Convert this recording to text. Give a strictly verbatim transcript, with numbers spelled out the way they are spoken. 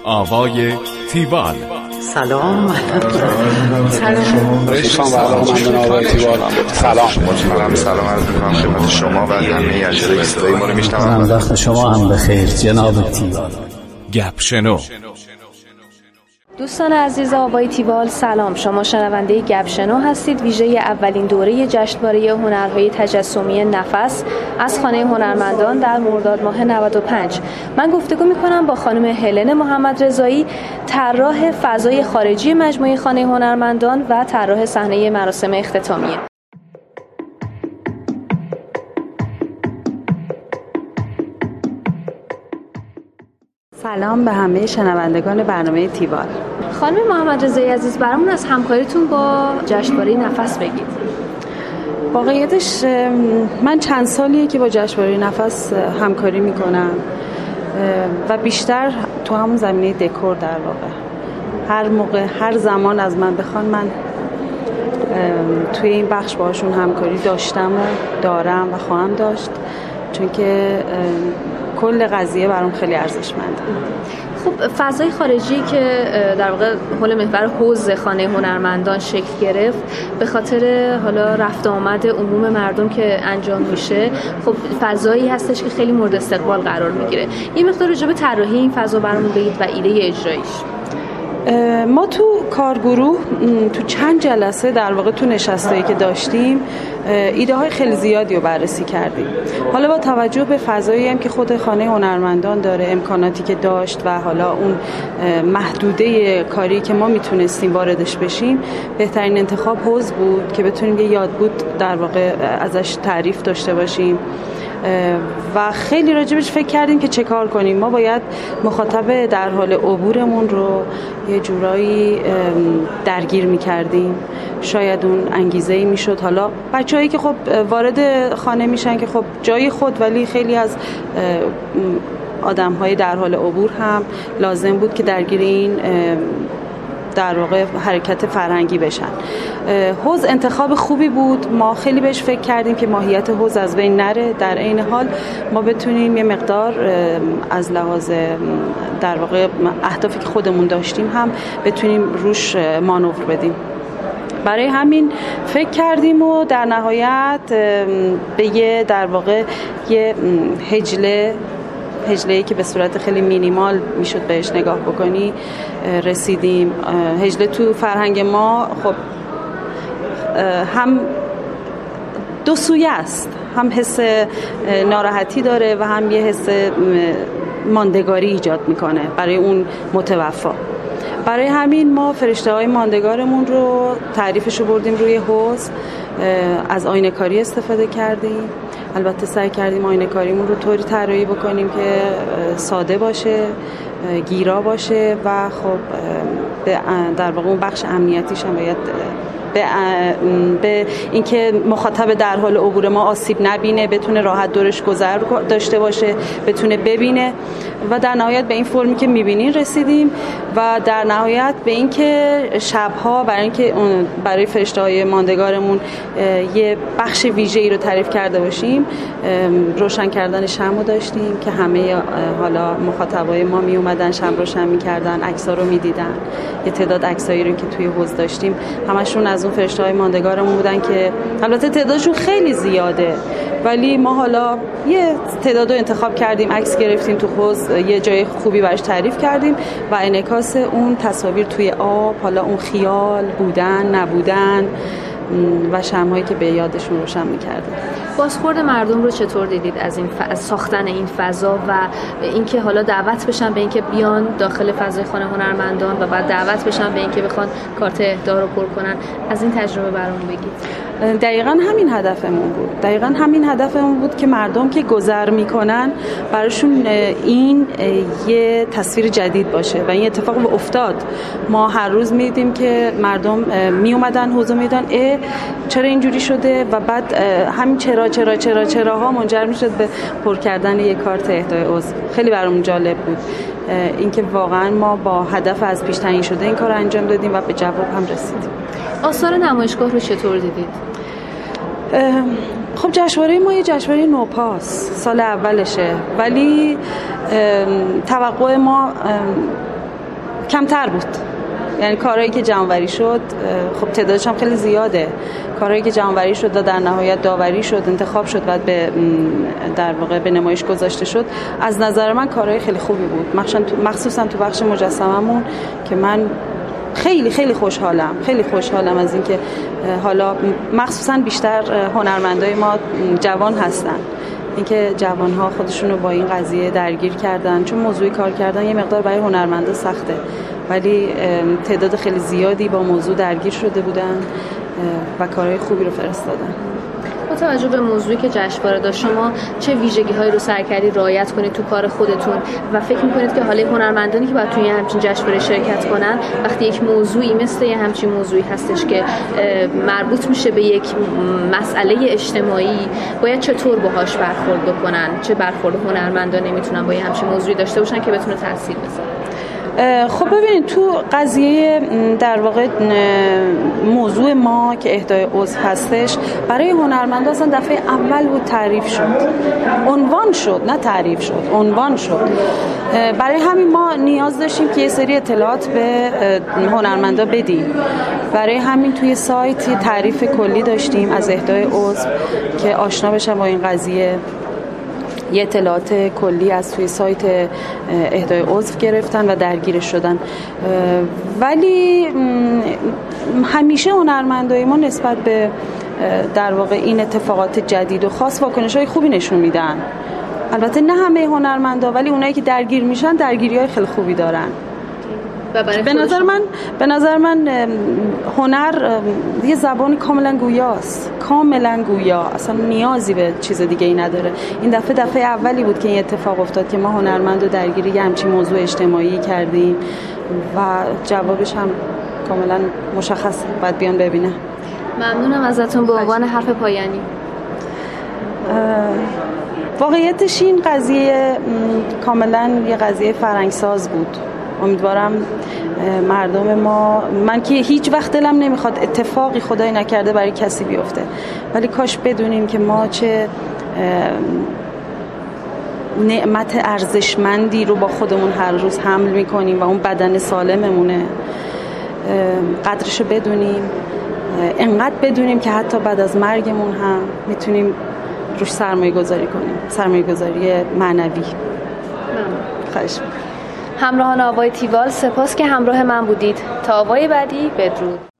آوای تیوال. سلام. سلام. سلام. مطمئنم سلام عرض می‌کنم خدمت شما و همه اجرای صدای ما رو میشنوند. وقت شما هم بخیر جناب تیوال. گپ شنو. دوستان عزیز آوای تیوال سلام، شما شنونده گپ شنو هستید. ویژه اولین دوره جشنواره هنرهای تجسمی نفس از خانه هنرمندان در مرداد ماه نود و پنج. من گفتگو میکنم با خانم هلن محمد رضایی، طراح فضای خارجی مجموعه خانه هنرمندان و طراح صحنه مراسم اختتامیه. سلام به همه شنوندگان برنامه تیوال. خانم محمد رضایی عزیز، برامون از همکاریتون با جشنواره نفس بگید. واقعیتش من چند سالیه که با جشنواره نفس همکاری میکنم و بیشتر تو همون زمینه دکور در واقع. هر موقع هر زمان از من بخوان من توی این بخش باشون همکاری داشتم و دارم و خواهم داشت، چون که کل قضیه برام خیلی ارزشمنده. خب فضای خارجی که در واقع حول محور حوض خانه هنرمندان شکل گرفت به خاطر حالا رفت آمد عموم مردم که انجام میشه، خب فضایی هستش که خیلی مورد استقبال قرار میگیره. یه مقدار راجع به طراحی این فضا برامون بگید و ایده اجراییش. ما تو کارگروه تو چند جلسه در واقع تو نشستایی که داشتیم ایده های خیلی زیادی رو بررسی کردیم. حالا با توجه به فضایی هم که خود خانه هنرمندان داره، امکاناتی که داشت و حالا اون محدوده کاری که ما میتونستیم واردش بشیم، بهترین انتخاب حوض بود که بتونیم یه یادبود در واقع ازش تعریف داشته باشیم و خیلی راجبش فکر کردیم که چه کار کنیم. ما باید مخاطب در حال عبورمون رو یه جورایی درگیر می‌کردیم، شاید اون انگیزه‌ای میشد. حالا بچه‌هایی که خب وارد خانه میشن که خب جای خود، ولی خیلی از آدم‌های در حال عبور هم لازم بود که درگیر این در واقع حرکت فرهنگی بشن. حوض انتخاب خوبی بود. ما خیلی بهش فکر کردیم که ماهیت حوض از بین نره، در عین حال ما بتونیم یه مقدار از لحاظ در واقع اهدافی که خودمون داشتیم هم بتونیم روش مانور بدیم. برای همین فکر کردیم و در نهایت به یه در واقع یه هجله هجله‌ای که به صورت خیلی مینیمال میشد بهش نگاه بکنی رسیدیم. هجله تو فرهنگ ما خب هم دو سویه است، هم حس ناراحتی داره و هم یه حس ماندگاری ایجاد میکنه برای اون متوفا. برای همین ما فرشته های ماندگارمون رو تعریفش رو بردیم روی حوض، از آینه کاری استفاده کردیم. البته سعی کردیم آینه کاریمون رو طوری طراحی بکنیم که ساده باشه، گیرا باشه و خب در واقع اون بخش امنیتیش هم باید به, به اینکه مخاطب در حال عبور ما آسیب نبینه، بتونه راحت دورش گذر داشته باشه، بتونه ببینه و در نهایت به این فرمی که میبینین رسیدیم و در نهایت به این که شبها برای اینکه برای فرشته‌های ماندگارمون یه بخش ویژه‌ای رو تعریف کرده باشیم، روشن کردن شمع داشتیم که همه حالا مخاطبای ما می اومدن شمع روشن می‌کردن، عکس‌ها رو می‌دیدن. یه تعداد عکسایی رو که توی حوض داشتیم همشون از اون فرشته‌های ماندگارمون بودن که البته تعدادشون خیلی زیاده، ولی ما حالا یه تعداد رو انتخاب کردیم، عکس گرفتیم تو حوض، یه جای خوبی براش تعریف کردیم و انعکاس اون تصاویر توی آب، حالا اون خیال بودن نبودن و شمع‌هایی که به یادشون روشن می‌کردن. بازخورد مردم رو چطور دیدید از این ف... ساختن این فضا و اینکه حالا دعوت بشن به اینکه بیان داخل فضای خانه هنرمندان و بعد دعوت بشن به اینکه بخوان کارت اهدا رو پر کنن؟ از این تجربه برام بگید. دقیقاً همین هدفمون بود. دقیقاً همین هدفمون بود که مردم که گذر میکنن براشون این یه تصویر جدید باشه و این اتفاق افتاد. ما هر روز میدیدیم که مردم می اومدن حوضو میدن اه چرا اینجوری شده و بعد همین چرا چرا چرا چراها منجر میشد به پر کردن یک کارت اهدای عضو. خیلی برام جالب بود اینکه واقعاً ما با هدف از پیش تعیین شده این کار رو انجام دادیم و به جواب هم رسیدیم. آثار نمایشگاه رو چطور دیدید؟ خب جشنواره ما یه جشنواره نوپاس، سال اولشه، ولی توقع ما کمتر بود. یعنی کارهایی که جمع‌آوری شد خب تعدادش هم خیلی زیاده. کارهایی که جمع‌آوری شد و در نهایت داوری شد، انتخاب شد، بعد به در واقع به نمایش گذاشته شد، از نظر من کارهای خیلی خوبی بود. مخصوصا تو مخصوصا تو بخش مجسمه‌مون که من خیلی خیلی خوشحالم خیلی خوشحالم از اینکه حالا مخصوصا بیشتر هنرمندای ما جوان هستن، اینکه جوان‌ها خودشون رو با این قضیه درگیر کردن، چون موضوعی کار کردن یه مقدار برای هنرمندا سخته، ولی تعداد خیلی زیادی با موضوع درگیر شده بودن و کارهای خوبی رو فرستادن. با توجه به موضوعی که جشنواره داشت، شما چه ویژگی‌هایی رو سعی کردید رعایت کنید تو کار خودتون و فکر می‌کنید که حالا هنرمندانی که باید توی همچین جشنواره شرکت کنن، وقتی یک موضوعی مثل یه همچین موضوعی هستش که مربوط میشه به یک مسئله اجتماعی، باید چطور باهاش برخورد بکنن؟ چه برخورد هنرمندانی میتونن با یه همچین موضوعی داشته باشن که بتونه تاثیر بذاره؟ خب ببینید، تو قضیه در واقع موضوع ما که اهدای عضو هستش، برای هنرمندا اصلا دفعه اول بود تعریف شد، عنوان شد، نه تعریف شد، عنوان شد. برای همین ما نیاز داشتیم که یه سری اطلاعات به هنرمندا بدیم. برای همین توی سایت تعریف کلی داشتیم از اهدای عضو که آشنا بشن با این قضیه. یه اطلاعات کلی از توی سایت اهدای عضو گرفتن و درگیر شدن. ولی همیشه هنرمندای ما نسبت به در واقع این اتفاقات جدید و خاص واکنش‌های خوبی نشون میدن. البته نه همه هنرمندا، ولی اونایی که درگیر میشن درگیری‌های خیلی خوبی دارن. به نظر من به نظر من هنر یه زبانی کاملا گویاست، کاملا گویا، اصلا نیازی به چیز دیگه ای نداره. این دفعه دفعه اولی بود که این اتفاق افتاد که ما هنرمند رو درگیری یه همچین موضوع اجتماعی کردیم و جوابش هم کاملا مشخصه، باید بیان ببینه. ممنونم ازتون. به عنوان حرف پایانی، واقعیتش این قضیه کاملا یه قضیه فرهنگساز بود. امیدوارم مردم ما، من که هیچ وقت دلم نمیخواد اتفاقی خدای نکرده برای کسی بیفته، ولی کاش بدونیم که ما چه نعمت ارزشمندی رو با خودمون هر روز حمل میکنیم و اون بدن سالممونه. قدرشو بدونیم، انقدر بدونیم که حتی بعد از مرگمون هم میتونیم روش سرمایه گذاری کنیم، سرمایه گذاری معنوی. خواهش میکنم. همراهان آوای تیوال، سپاس که همراه من بودید. تا آوای بعدی، بدرود.